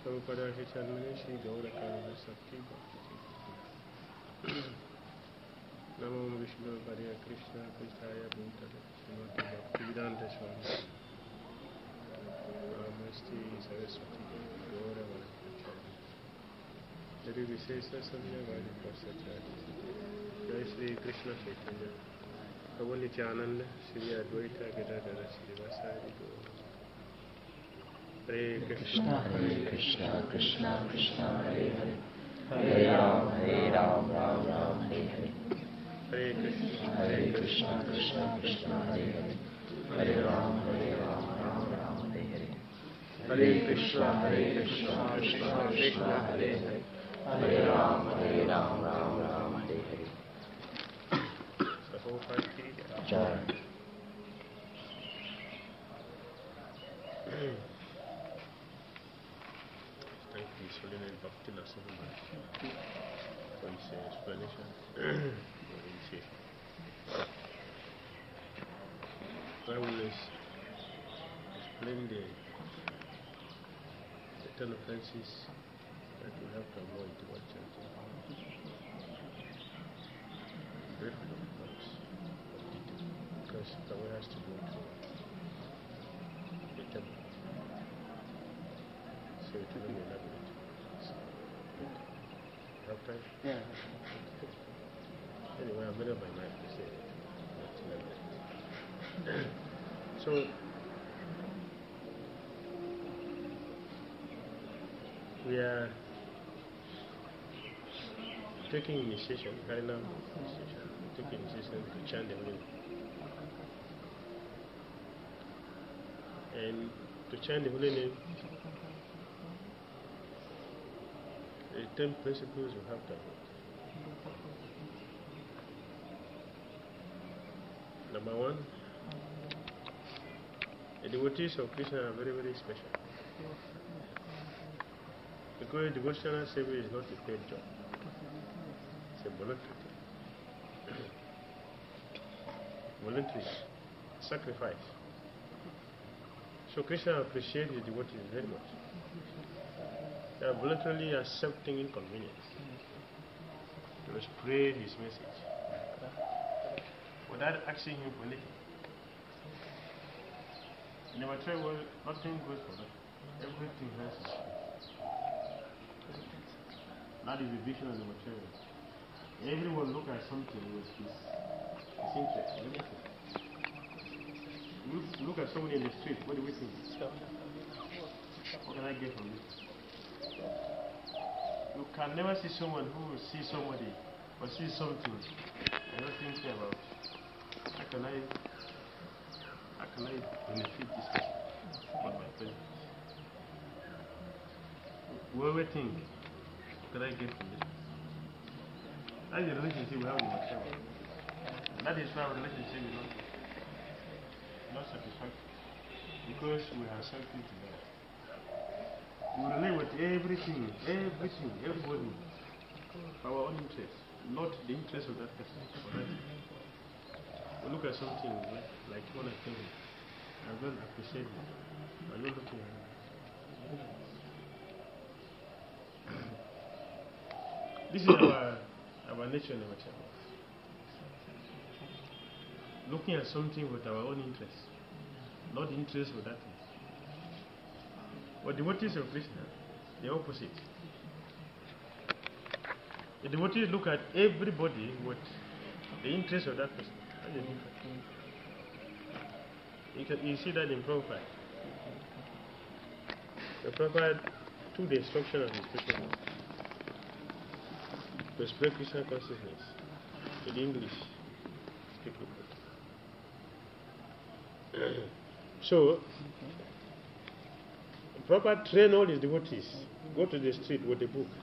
Prabhupada Hichanmani Shri Gaura Karuna Sakti Bhakti Namo Vishnu Hare Krishna Krishaya Bhutale Srimati Bhaktivedanta Swami Namaste Saraswati Gaura Varapachari Jari Vishesa Samya Vadi Prasachari Jai Shri Krishna Chaitanya Prabhu Nityananda Shri Advaita Gadadhara Shri Vasari Gaura Hare Krishna, Krishna, Krishna, Krishna, Hare Hare, Hare Ram, Ram, Ram, Hare Hare. Hare Krishna, Krishna, Krishna, Krishna, Hare Hare, Hare Ram, Ram, Ram, Hare Hare. Hare Krishna, Krishna, Krishna, Hare Hare, Hare Ram, Ram, Hare Hare. Sahoparti Jai. Thank you, Suleiman Bhakti Nassim for his explanation. I will explain the 10 offenses that we have to avoid while chanting. Briefly, of course, because Prabhu has to go to the temple. So it will be elaborate. Have time? Yeah. Anyway, I'm better by night to say it. So, we are taking initiation, Harinam initiation, taking initiation to chant the holy name. And to chant the holy name, the 10 principles you have to avoid. Number 1, the devotees of Krishna are very, very special. Because devotional service is not a paid job, it's a voluntary thing. Voluntary sacrifice. So Krishna appreciates the devotees very much. They are voluntarily accepting inconvenience to spread his message without asking him for anything. In the material world, nothing goes for nothing. Everything has its place. That is the vision of the material. Everyone look at something with his interest. Look at somebody in the street, what do we think? What can I get from this? You can never see someone who sees somebody or sees something and not thinking about how can I benefit this person from my presence? Whoever think, what can I get from this? That's the relationship we have with ourselves. That is why our relationship is not satisfactory, because we are selfish together. We relate with everything, everybody, for our own interest, not the interest of that person. We look at something like when I tell him, I don't appreciate it. I don't look at him. This is our nature in our child. Looking at something with our own interest, not the interest of that thing. But devotees of Krishna, the opposite. The devotees look at everybody with the interest of that person. That's the difference. You see that in Prabhupada. The Prabhupada took the instruction of his Krishna to spread Krishna consciousness to the English speaking. So, Prabhupada trained all his devotees. Go to the street with a book.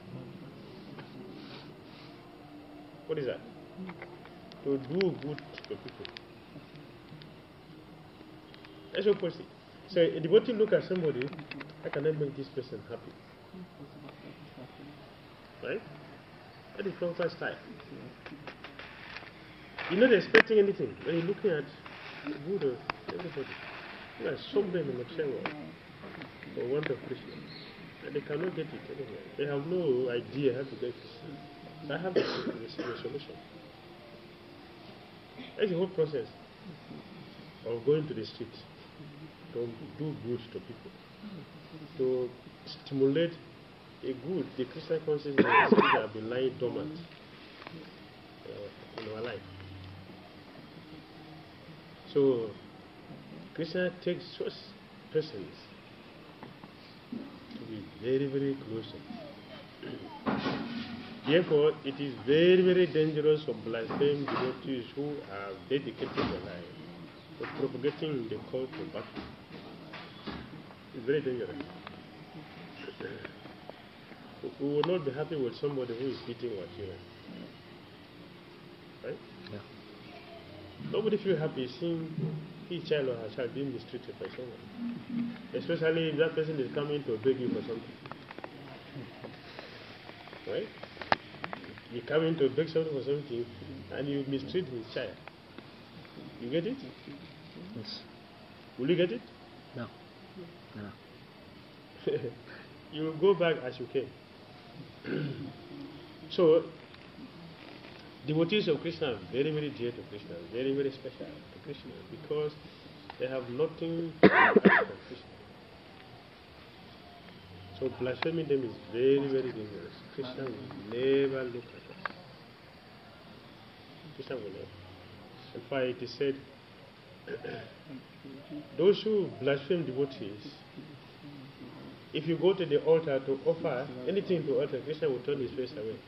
What is that? To do good to people. That's opposite. So a devotee look at somebody, how can I make this person happy? Right? That is Prabhupada's style. You're not expecting anything, but you're looking at the good of everybody. You are suffering in the material world for want of Krishna. And they cannot get it anywhere. They have no idea how to get it. I have the solution. That's the whole process of going to the street to do good to people, to stimulate a good, the Christian consciousness that have been lying dormant in our life. So, Krishna takes such persons to be very, very close. Therefore, it is very, very dangerous for blaspheme devotees who have dedicated their life to propagating the cult of Bhakti. It's very dangerous. We will not be happy with somebody who is beating our children. Right? Yeah. Nobody feels happy seeing his child or her child being mistreated by someone. Especially if that person is coming to beg you for something. Right? You come in to beg something for something and you mistreat his child. You get it? Yes. Will you get it? No. You will go back as you came. So, devotees of Krishna are very, very dear to Krishna, very, very special to Krishna because they have nothing to ask from Krishna. So blaspheming them is very, very dangerous. Krishna will never look at us. Krishna will never. In fact, it is said, those who blaspheme devotees, if you go to the altar to offer anything to altar, Krishna will turn his face away.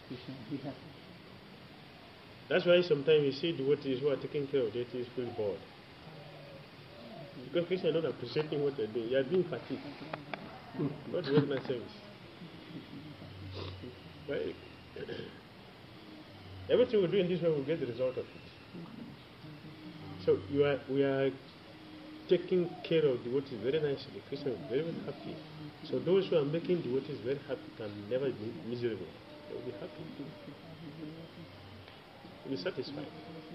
That's why sometimes you see devotees who are taking care of deities feel bored. Because Krishna is not appreciating what they're doing. You are doing fatigue. Not regular service. Right? Everything we do in this way will get the result of it. So we are taking care of devotees very nicely. Krishna is very, very happy. So those who are making devotees very happy can never be miserable. They will be happy. They will be satisfied.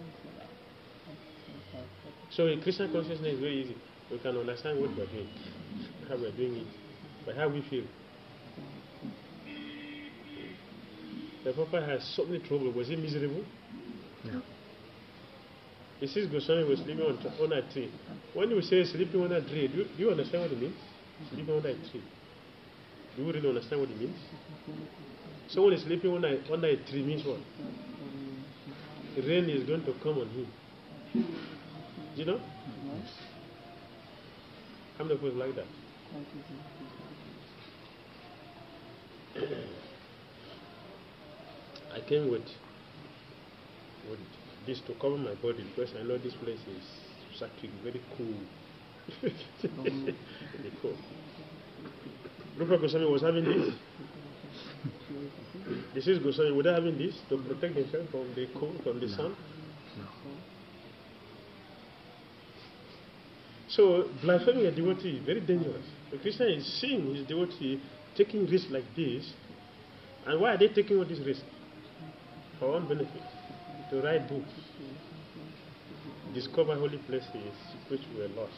So in Krishna consciousness is very easy. We can understand what we are doing, how we are doing it, by how we feel. The Papa has so many trouble. Was he miserable? No. He says Goswami was sleeping on a tree. When you say sleeping on a tree, do you understand what it means? Sleeping on a tree. Do you really understand what it means? Someone is sleeping on a tree means what? The rain is going to come on him. Do you know? How many of us like that? I came with this to cover my body because I know this place is actually very cool. Very cool. Rupa Goswami was having this. This is Goswami. Were they having this to protect themselves from the cold, from the sun? No. So, blaspheming a devotee is very dangerous. The Krishna is seeing his devotee taking risks like this. And why are they taking all these risks? For one benefit. To write books. Discover holy places which were lost.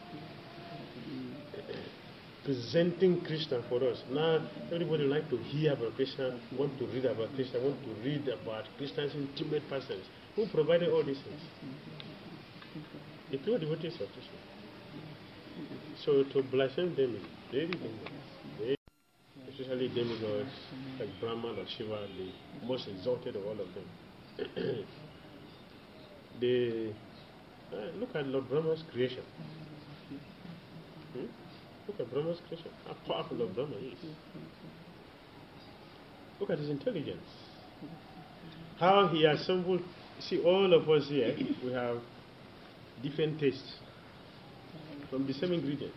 Presenting Krishna for us. Now, everybody like to hear about Krishna, want to read about Krishna, want to read about Krishna's intimate persons. Who provided all these things? The pure devotees of Krishna. So to blaspheme them is very dangerous. Especially demigods like Brahma or Shiva, the most exalted of all of them. Look at Lord Brahma's creation. Look at Brahma's creation. How powerful Lord Brahma is. Look at his intelligence. How he assembled. See, all of us here, we have different tastes from the same ingredients.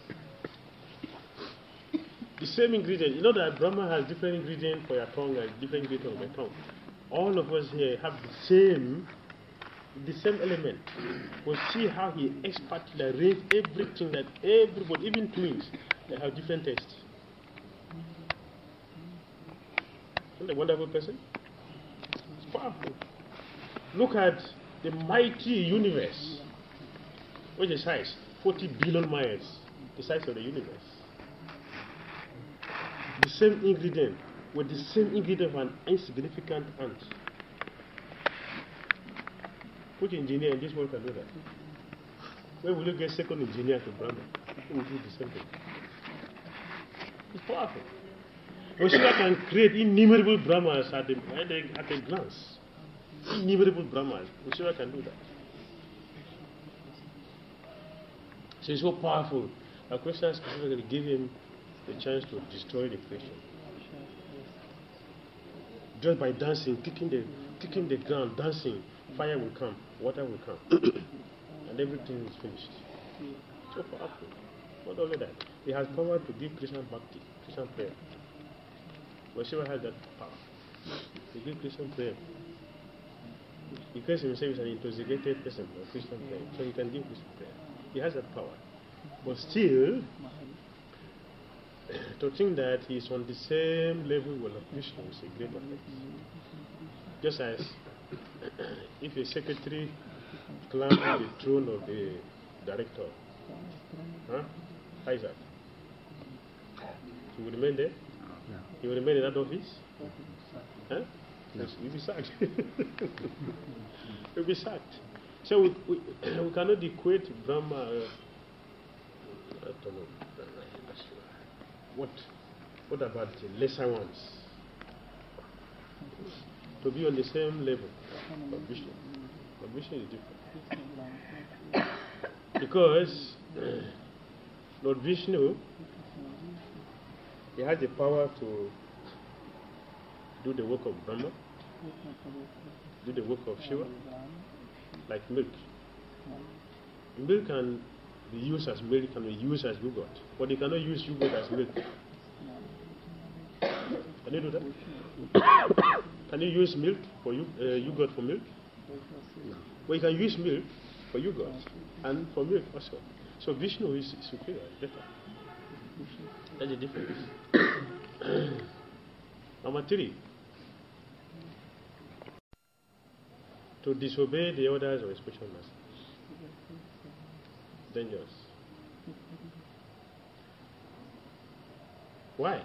The same ingredient. You know that Brahma has different ingredients for your tongue and different ingredients for your tongue. All of us here have the same element. We'll see how he expertly arranged everything that everybody, even twins, they have different tastes. Isn't a wonderful person? It's powerful. Look at the mighty universe. What's the size? 40 billion miles. The size of the universe. the same ingredient, with the same ingredient of an insignificant ant. Which engineer in this world can do that? Where will you get second engineer to Brahma who will do the same thing? It's powerful. Shiva can create innumerable Brahmas at a glance. Innumerable Brahmas. Shiva can do that. So it's so powerful. Our Krishna specifically gave him the chance to destroy the creation. Just by dancing, kicking the ground, dancing, fire will come, water will come, and everything is finished. So powerful. Not only that, he has power to give Krishna bhakti, Krishna prayer. But Shiva has that power. He gives Krishna prayer. He calls himself as an intoxicated person of Krishna prayer, so he can give Krishna prayer. He has that power. But still, to think that he is on the same level with Krishna is a great offense. Just as if a secretary climbs the throne of the director, how is that? He will remain there? No. He will remain in that office? Huh? No. He'll be sacked. He'll be sacked. So we cannot equate Brahma. I don't know. What about the lesser ones? To be on the same level of Vishnu. But Vishnu is different. Because Lord Vishnu, he has the power to do the work of Brahma, do the work of Shiva, like milk. Milk can be used as milk, can be used as yogurt, but they cannot use yogurt as milk. Can you do that? Can you use milk for yogurt for milk? No. Well, you can use milk for yogurt and for milk also. So Vishnu is superior, better. That's the difference. Number 3. To disobey the orders of a spiritual master. Dangerous. Why?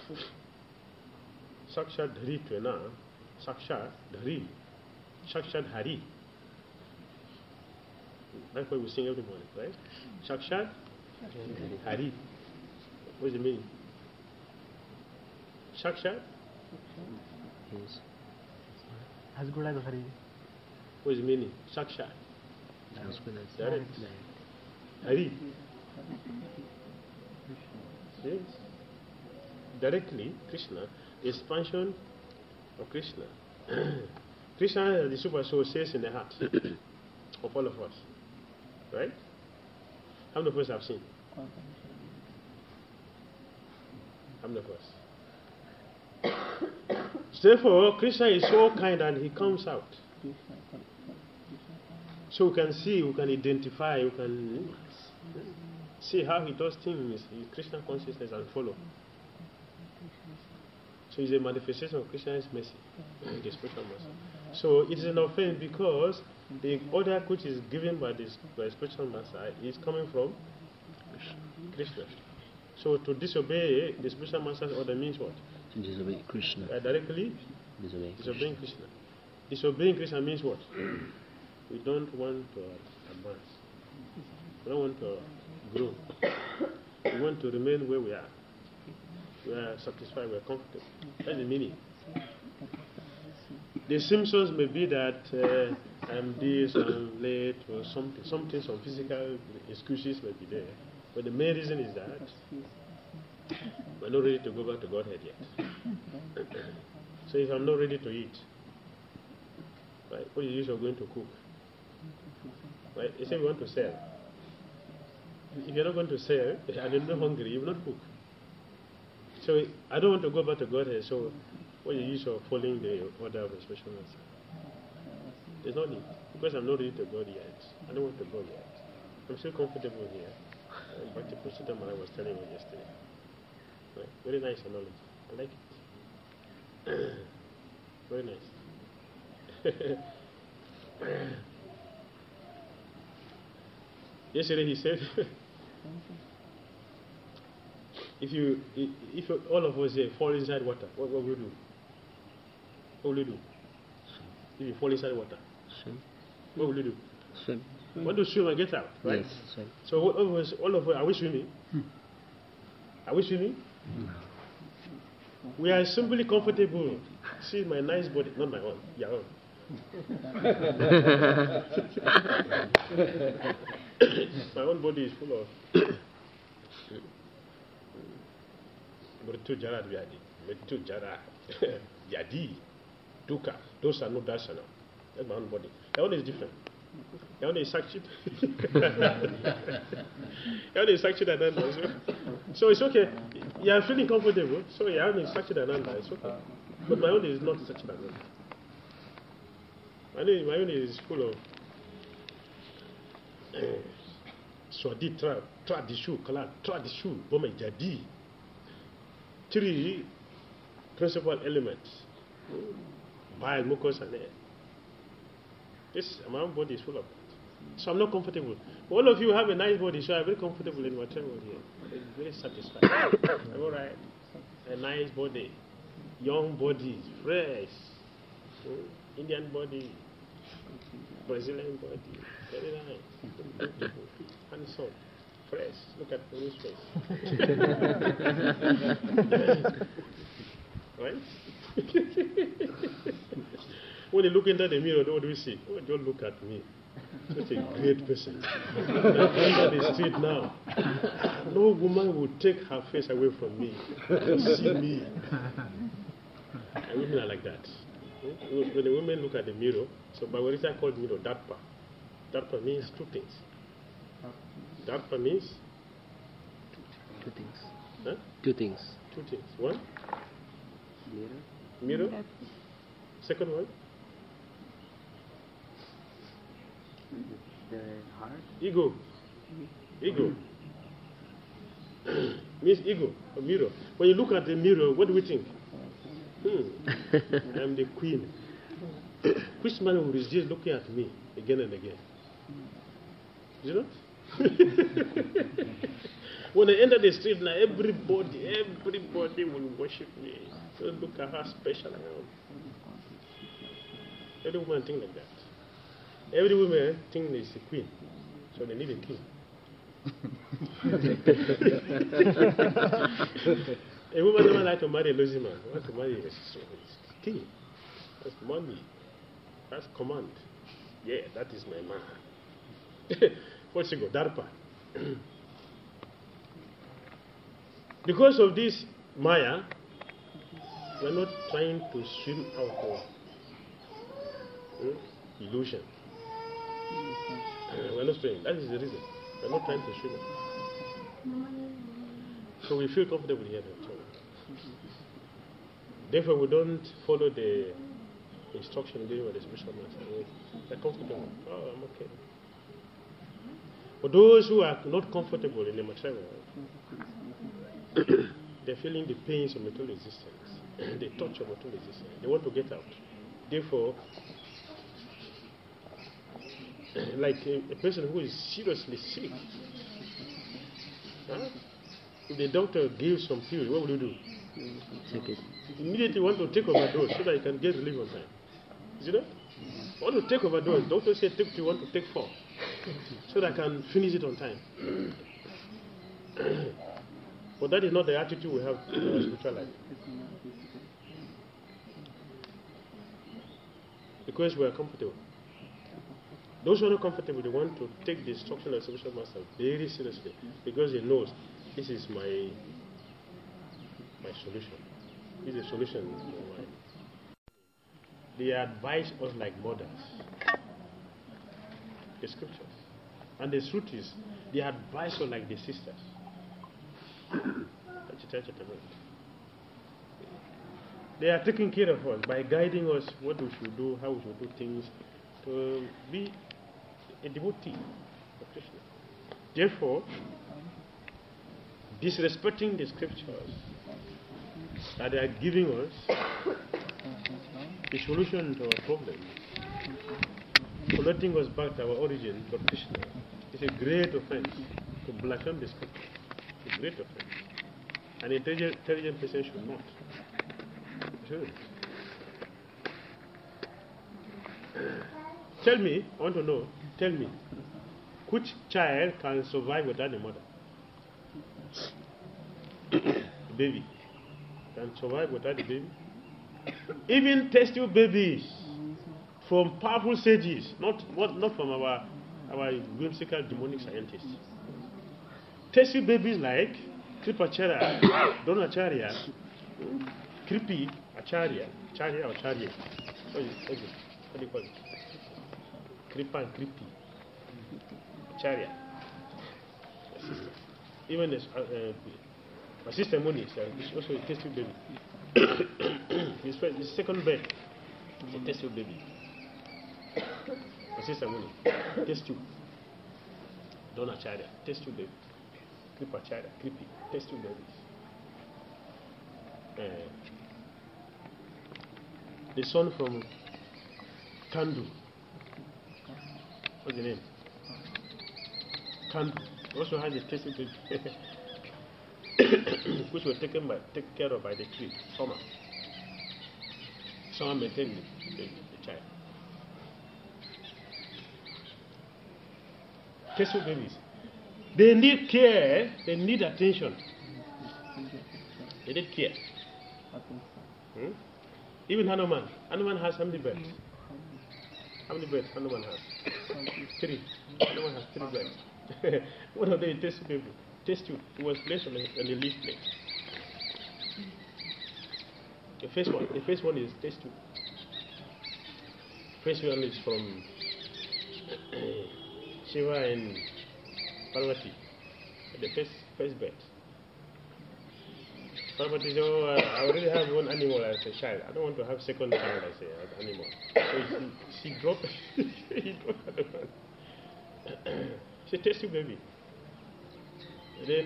Sakshat Dhari Tvena, Sakshat Dhari, Sakshat Hari. That's what we sing every morning, right? Sakshat Hari. What does it mean? Sakshat? Yes. As good as Hari. What is the meaning? Sakshat. As good as Direct. Hari. Yes. Directly, Krishna, the expansion of Krishna. Krishna, the Super Soul, says in the heart of all of us. Right? How many of us have seen? How many of us? Therefore, Krishna is so kind and he comes out. So we can see, we can identify, we can see how he does things in Krishna consciousness and follow. So it's a manifestation of Krishna's mercy, the spiritual mercy. So it is an offense because the order which is given by the spiritual master is coming from Krishna. So to disobey the spiritual master's order means what? To disobey Krishna. Directly disobeying Krishna. Disobeying Krishna means what? We don't want to advance. We don't want to grow. We want to remain where we are. We are satisfied, we are comfortable. That's the meaning. The symptoms may be that I'm this, I'm late, or something, some physical excuses may be there. But the main reason is that we're not ready to go back to Godhead yet. So if I'm not ready to eat, right, what is the use of going to cook? Right? You say we want to sell. If you're not going to sell and you're not hungry, you will not cook. So I don't want to go back to Godhead, so what is the use of following the order of a special master? There's no need, because I'm not ready to go yet. I don't want to go yet. I'm still comfortable here. Back to Pushita I was telling you yesterday. Right? Very nice analogy. I like it. Very nice. Yesterday he said, if all of us here fall inside water, what will we do? What will you do? If you fall inside water, Swim. what will you do? Swim. Want to swim and get out, right? Yes, swim. So all of us, are we swimming? Are we swimming? We are simply comfortable. See my nice body, not my own, your own. My own body is full of Muritu Jara Biadi, Muritu Jara Yadi, Duka, those are no dasana. That's my own body. Your own is different. Your own is Sakshit. Your own is Sakshit Ananda. So it's okay. You are feeling comfortable, so your own is Sakshit Ananda. It's okay. But my own is not Sakshit Ananda. My own is full of Swadi Tradishu, Kala Tradishu, Boma Jadi. Three principal elements: bile, mucus, and air. This my own body is full of that. So I'm not comfortable. All of you have a nice body, so I'm very comfortable in my travel here. I'm very satisfied. I'm all right. A nice body, young body, fresh, Indian body, Brazilian body, very nice, beautiful, handsome, fresh. Look at his face. Right? When you look into the mirror, what do you see? Oh, don't look at me. Such a great person. On the street now, no woman would take her face away from me to see me. And women are like that. When the women look at the mirror, so Bhagavad called mirror Darpa. Darpa means two things. Darpa means? Two things. Huh? Two things. Two things. One? Mirror. Mirror. Second one? The heart. Ego. Ego. Means ego, a mirror. When you look at the mirror, what do we think? I'm the queen. Which man who is just looking at me again and again? You know? When I enter the street now, everybody will worship me. So look at how special I am. Every woman think like that. Every woman think is a queen, so they need a king. A woman doesn't like to marry a lazy man. Wants to marry a king. That's money. That's command. Yeah, that is my man. What's it go? Darpa. Because of this Maya, we're not trying to swim out of illusion. We're not swimming. That is the reason. We're not trying to swim. So we feel comfortable here. Therefore, we don't follow the instruction given by the spiritual master. We're comfortable. Oh, I'm okay. For those who are not comfortable in the material world, they're feeling the pains of material existence, the touch of material existence. They want to get out. Therefore, like a person who is seriously sick, if the doctor gives some pill, what will you do? Take it. Immediately want to take overdose so that you can get relief on time. You know? Want to take overdose. Doctor said take 2, want to take 4, so that I can finish it on time. But that is not the attitude we have in our spiritual life. Because we are comfortable. Those who are not comfortable, they want to take the instruction of the spiritual master very seriously, because he knows this is my solution. This is a solution in my mind. They advise us like mothers. The scriptures. And the truth is, they advise us like the sisters. They are taking care of us by guiding us what we should do, how we should do things, to be a devotee of Krishna. Therefore, disrespecting the scriptures that they are giving us the solution to our problem, connecting us back to our origin, to Krishna, is a great offense. To blaspheme the scripture is a great offense. An intelligent person should not. Should. Tell me, I want to know, tell me, which child can survive without a mother? Baby. Can survive without a baby? Even test tube babies from powerful sages, not from our whimsical demonic scientists. Test tube babies like Kripacharya, Dronacharya, Kripi Acharya, Charya or Charya. What do you call it? Kripa and Kripi. Acharya. Even my sister Moni is also a test tube baby. His second birth is a test tube baby. My sister Moni, test tube. Dronacharya, test tube baby. Kripacharya, Kripi, test tube babies. The son from Kandu. What's the name? Kandu also has a test tube baby. Which were taken care of by the tree, Soma. Soma maintained the child. Test tube babies. They need care, they need attention. They need care. Even Hanuman. Hanuman has how many birds? How many birds Hanuman has? 3. Hanuman has 3 birds. One of them test tube. Test tube. It was placed on a leaf plate. The first one is test tube. First one is from Shiva and Parvati. The first birth. Parvati said, "Oh, I already have one animal as a child. I don't want to have second child as an animal." So she dropped. He dropped the one. She test tube baby. And then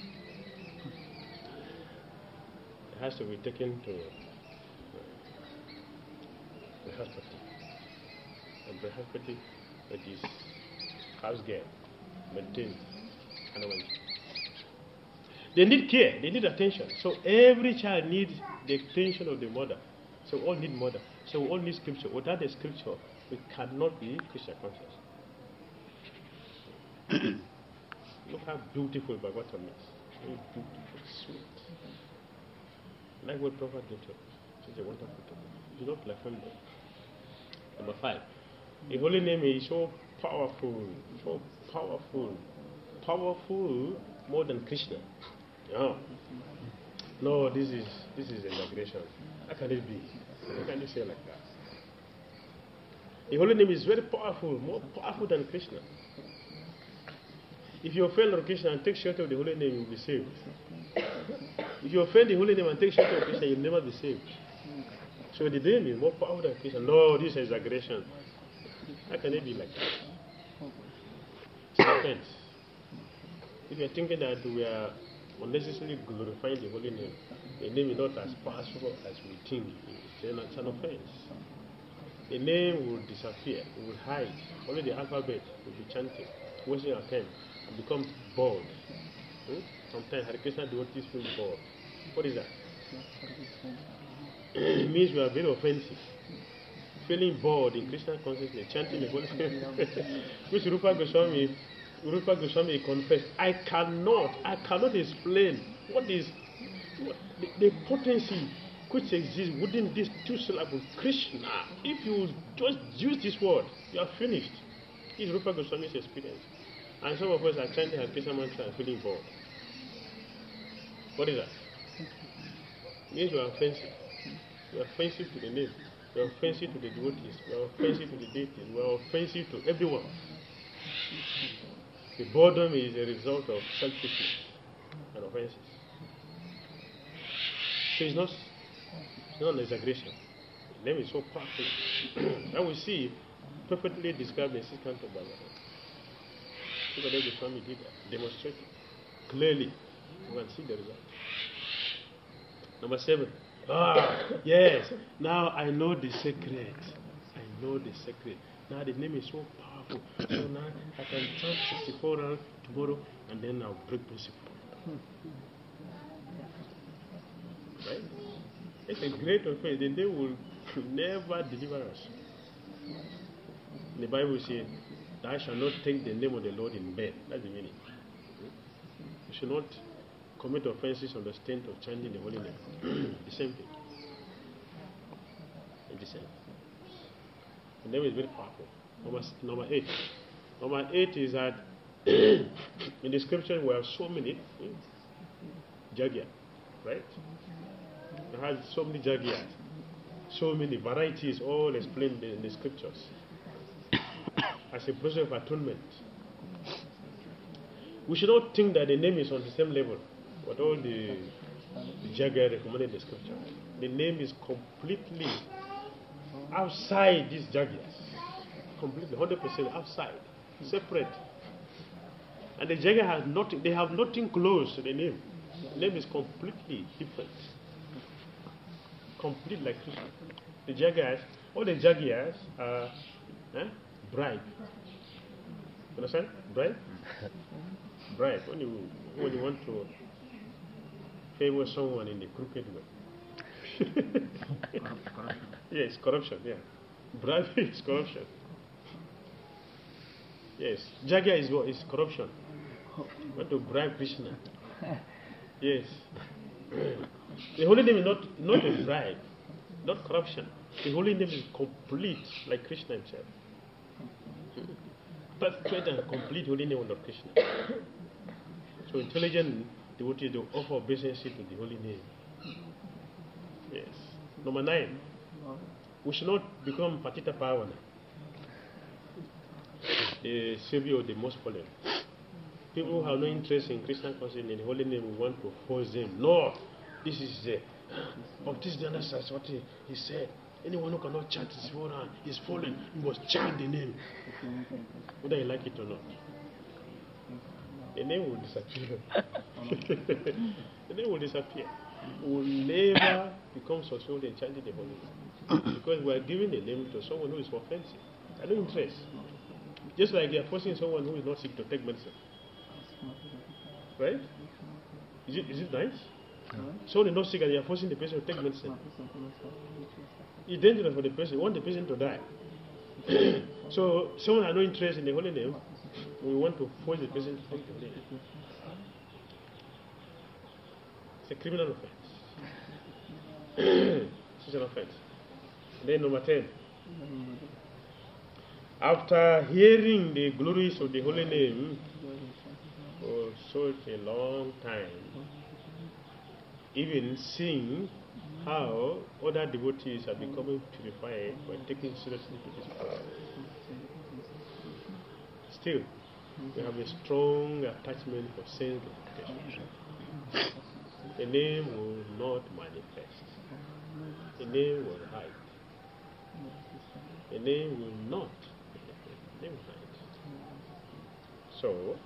it has to be taken to the hospital. And the hospital, it is house girl, maintained. They need care, they need attention. So every child needs the attention of the mother. So we all need mother. So we all need scripture. Without the scripture, we cannot be Christian conscious. Look how beautiful Bhagavatam is. Very beautiful, sweet. Like what Prophet did to us. Such a wonderful topic. Do not blaspheme them. Number 5. The holy name is so powerful, so powerful. Powerful more than Krishna. No, this is exaggeration. How can it be? How can you say like that? The holy name is very powerful, more powerful than Krishna. If you offend Lord Krishna and take shelter of the holy name, you will be saved. If you offend the holy name and take shelter of Krishna, you will never be saved. So the name is more powerful than Krishna. No, this is exaggeration. How can it be like that? It's offense. If you are thinking that we are unnecessarily glorifying the holy name, the name is not as powerful as we think. It's an offense. The name will disappear, it will hide. Only the alphabet will be chanting, wasting our time, and become bored. Sometimes Hare Krishna devotees feel bored. What is that? It means we are very offensive. Feeling bored in Krishna consciousness, chanting the Holy Spirit. Which Rupa Goswami confessed, I cannot explain what is the potency which exists within these 2 syllables, Krishna. If you just use this word, you are finished. This is Rupa Goswami's experience. And some of us are chanting Hare Krishna mantra and feeling bored. What is that? It means you are offensive. You are offensive to the name. You are offensive to the devotees. You are offensive to the deities. You are offensive to everyone. The boredom is a result of selfishness and offenses. So it's not an exaggeration. The name is so powerful. And we see perfectly described in 6th canto of Bhagavatam. Sukadeva Goswami did that, demonstrated clearly. You can see the result. Number 7. Yes. Now I know the secret. I know the secret. Now the name is so powerful. So now I can chant 64 rounds tomorrow and then I'll break principle. It's a great offense. The name will never deliver us. The Bible says, "Thou shalt not take the name of the Lord in vain." That's the meaning. You should not commit offenses on the strength of chanting the holy name. The same thing. It's the same. The name is very powerful. Number 8. Number 8 is that in the scripture we have so many jagia, right? It has so many jagias, so many varieties, all explained in the scriptures as a process of atonement. We should not think that the name is on the same level with all the jagia recommended in the scripture. The name is completely outside these jagias, completely 100% outside, separate. And the jagia has nothing. They have nothing close to the name. The name is completely different. Complete like Krishna. The jagias, all the jagias are bribe. Understand? Bribe? Bribe. When you want to favor someone in the crooked way. Yes, corruption. Yeah, bribe is corruption. Yes, jagia is what? Is corruption. Want to bribe Krishna? Yes. The holy name is not a bribe, not corruption. The holy name is complete, like Krishna himself. Perfect and complete holy name of Krishna. So intelligent devotees do offer obeisances to the holy name. Yes. Number 9. We should not become Patita Pavana, the savior of the most fallen. People who have no interest in Krishna consciousness in the holy name, we want to force them. No, this is of this Dhanasas, what he said. Anyone who cannot chant his forehand is fallen. You must chant the name, whether you like it or not. The name will disappear. The name will disappear. We will never become successful in chanting the holy name because we are giving the name to someone who is offensive. I no interest. Just like they are forcing someone who is not sick to take medicine. Right? Is it nice? Someone is not sick and they are forcing the person to take medicine. It's dangerous for the person. You want the person to die. So someone has no interest in the holy name. We want to force the person to take the holy name. It's a criminal offense. It's an offense. Then number 10. After hearing the glories of the holy name for such a long time, even seeing how other devotees are becoming purified by taking seriously to this power, still we have a strong attachment for sense gratification. The name will not manifest. The name will hide. The name will not. The name will hide. So,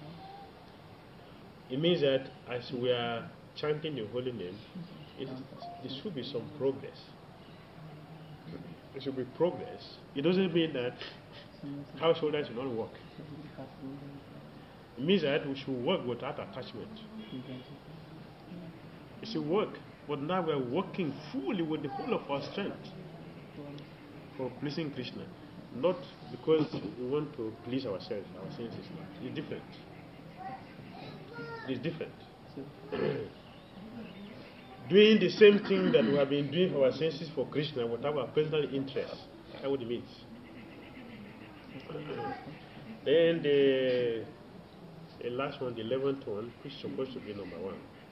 it means that as we are chanting the holy name, there should be some progress. There should be progress. It doesn't mean that householders should not work. It means that we should work without attachment. We should work, but now we are working fully with the whole of our strength for pleasing Krishna. Not because we want to please ourselves, our senses. It's different. It's different. Doing the same thing that we have been doing for our senses for Krishna without our personal interest. That's what it means. Then the last one, the 11th one, which is supposed to be number 1.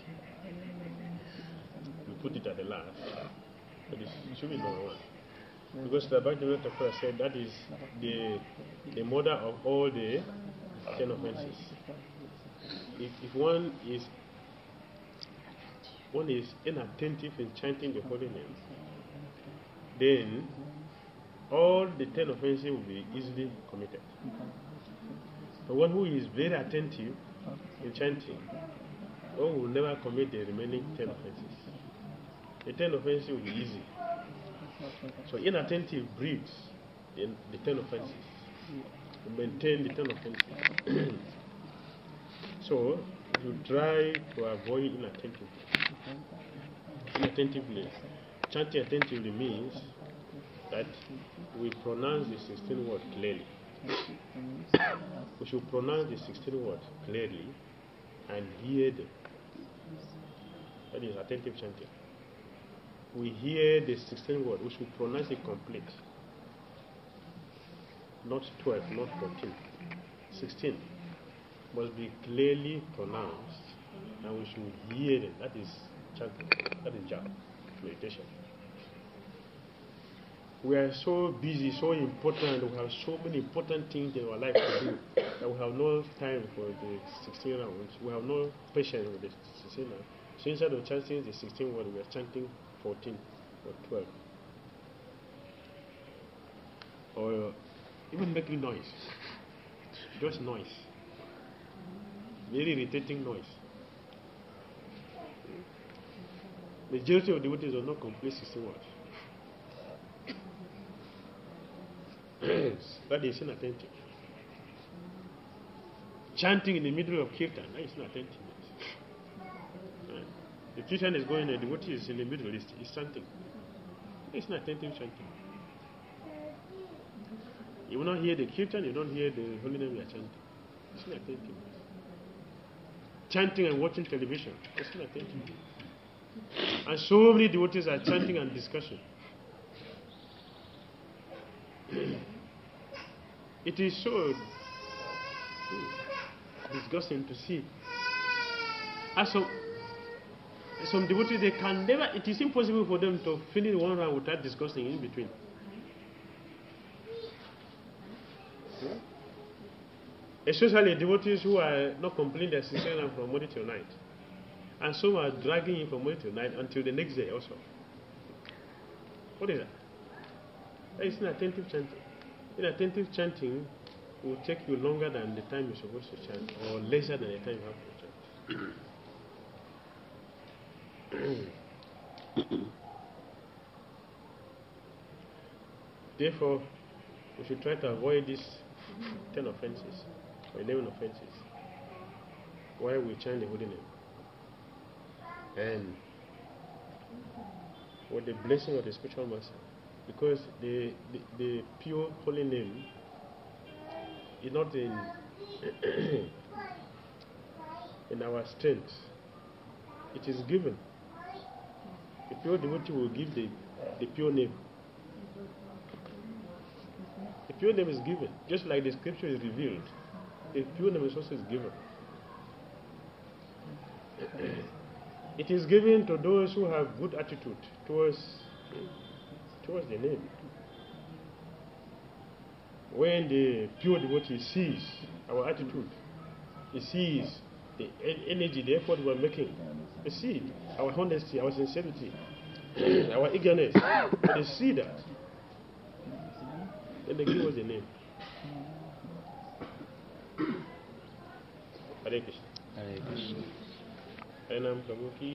We put it at the last, but it should be number 1. Because the Bhaktivinoda Thakur said that is the mother of all the 10 offenses. If one is inattentive in chanting the holy name, then all the 10 offenses will be easily committed. The one who is very attentive in chanting, one will never commit the remaining 10 offenses. The 10 offenses will be easy. So inattentive breeds the 10 offenses. To maintain the 10 offenses. So you try to avoid inattentiveness. attentively. Chanting attentively means that we pronounce the 16 words clearly. We should pronounce the 16 words clearly and hear them. That is attentive chanting. We hear the 16 words. We should pronounce it complete. Not 12, not 14. 16 must be clearly pronounced, and we should hear them. That is chanting. That is japa, meditation. We are so busy, so important, we have so many important things in our life to do that we have no time for the 16 rounds. We have no patience with the 16 rounds. So instead of chanting the 16 words, we are chanting 14 or 12. Or even making noise. Just noise. Very irritating noise. Majority of devotees will not complete 16 words. That is inattentive. Chanting in the middle of kirtan, that is not attentiveness. The kirtan is going, the devotee is in the middle, is chanting. It's not attentive chanting. You will not hear the kirtan, you don't hear the holy name you are chanting. It's not attentiveness. Chanting and watching television, it's not attentiveness. And so many devotees are chanting and discussing. It is so disgusting to see. As some devotees, they can never, it is impossible for them to finish one round without discussing in between. Especially devotees who are not completing their 16 rounds from morning till night. And some are dragging in from morning till night until the next day also. What is that? That is inattentive chanting. Inattentive chanting will take you longer than the time you're supposed to chant, or lesser than the time you have to chant. Therefore, we should try to avoid these 10 offenses or 11 offenses while we chant the holy name. And with the blessing of the spiritual master. Because the pure holy name is not in in our strength. It is given. The pure devotee will give the pure name. The pure name is given. Just like the scripture is revealed, the pure name is also given. It is given to those who have good attitude towards the name. When the pure devotee sees our attitude, he sees the energy, the effort we are making, he sees our honesty, our sincerity, our eagerness. They see that, then they give us the name. Hare Krishna. Hare Krishna. Harinam Prabhu ki